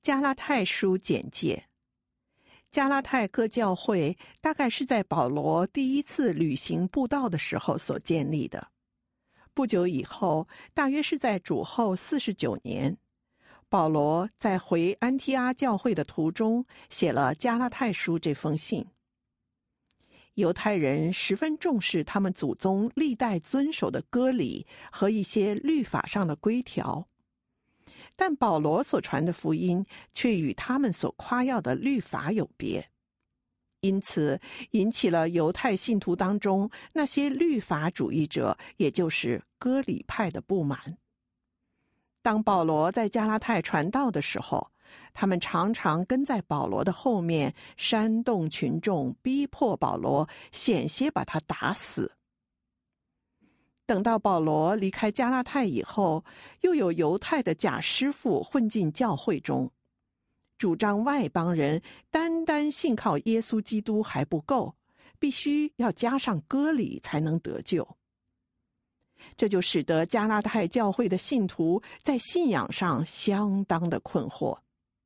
加拉太书简介。加拉太各教会大概是在保罗第一次旅行布道的时候所建立的。不久以后，大约是在主后49年，保罗在回安提阿教会的途中写了加拉太书这封信。犹太人十分重视他们祖宗历代遵守的割礼和一些律法上的规条，但保罗所传的福音却与他们所夸耀的律法有别，因此引起了犹太信徒当中那些律法主义者，也就是割礼派的不满。当保罗在加拉太传道的时候，他们常常跟在保罗的后面，煽动群众，逼迫保罗，险些把他打死。等到保罗离开加拉太以后，又有犹太的假师傅混进教会中，主张外邦人单单信靠耶稣基督还不够，必须要加上割礼才能得救。这就使得加拉太教会的信徒在信仰上相当的困惑。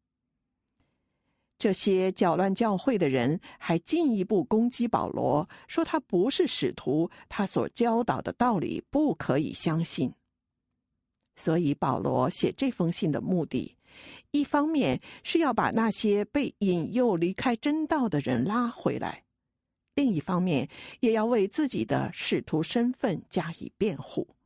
这些搅乱教会的人还进一步攻击保罗，说他不是使徒，他所教导的道理不可以相信。所以保罗写这封信的目的，一方面是要把那些被引诱离开真道的人拉回来，另一方面也要为自己的使徒身份加以辩护。